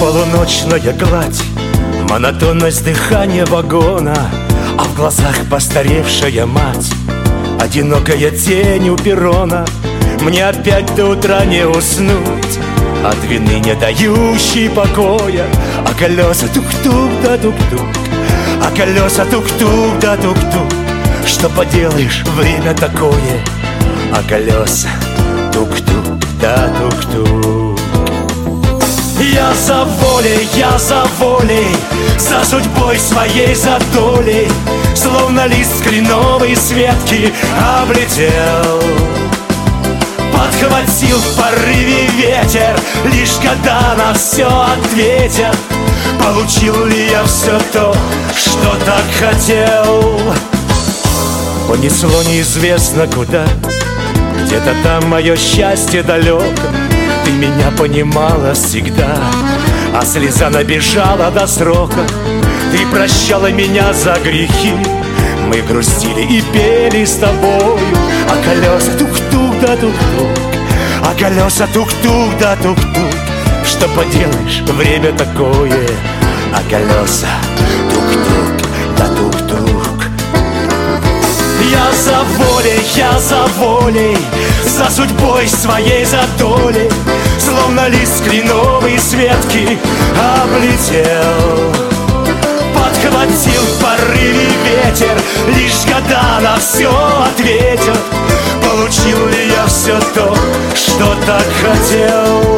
полуночная гладь, монотонность дыхания вагона, а в глазах постаревшая мать, одинокая тень у перрона. Мне опять до утра не уснуть от вины, не дающей покоя. А колеса тук-тук да тук-тук, а колеса тук-тук да тук-тук. Что поделаешь, время такое. А колеса тук-тук да тук-тук. Я за волей, за судьбой своей, за долей, словно лист кленовой с ветки облетел. Подхватил в порыве ветер, лишь года на все ответят. Получил ли я все то, что так хотел? Понесло неизвестно куда, где-то там мое счастье далеко. Ты меня понимала всегда, а слеза набежала до срока. Ты прощала меня за грехи, мы грустили и пели с тобою. А колеса тук-тук да тук-тук, а колеса тук-тук да тук-тук. Что поделаешь, время такое. А колеса тук-тук да тук-тук. Я за волей, за судьбой своей, за долей, словно лист кленовой с ветки облетел. Подхватил в порыве ветер, лишь года на все ответят. Получил ли я все то, что так хотел?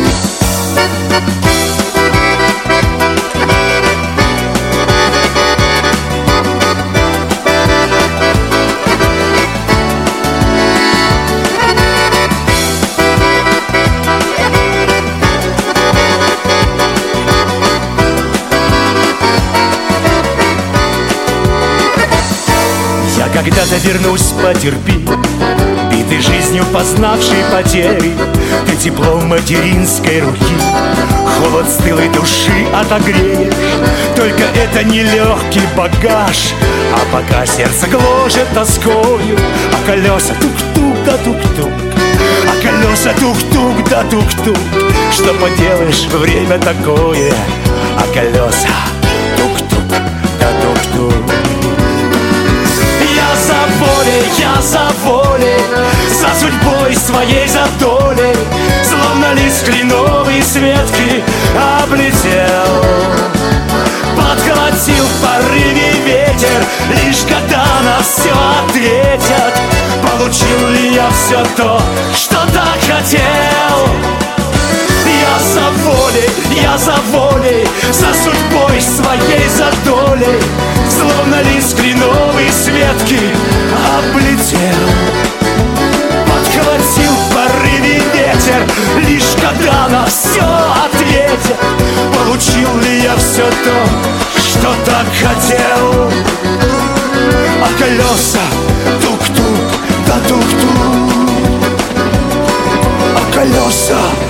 Когда-то вернусь, потерпи, битый жизнью познавший потери. Ты тепло материнской руки, холод стылой души отогреешь. Только это не легкий багаж, а пока сердце гложет тоскою. А колеса тук-тук да тук-тук, а колеса тук-тук да тук-тук. Что поделаешь, время такое. А колеса тук-тук да тук-тук. Я за волей, за судьбой своей, за долей, словно лист кленовой с ветки облетел. Подхватил в порыве ветер, лишь года на все ответят. Получил ли я все то, что так хотел? Я за волей, за судьбой своей, за долей, словно лист кленовой с ветки облетел. Подхватил в порыве ветер, лишь когда на все ответят. Получил ли я все то, что так хотел? А колеса тук-тук да тук-тук, а колеса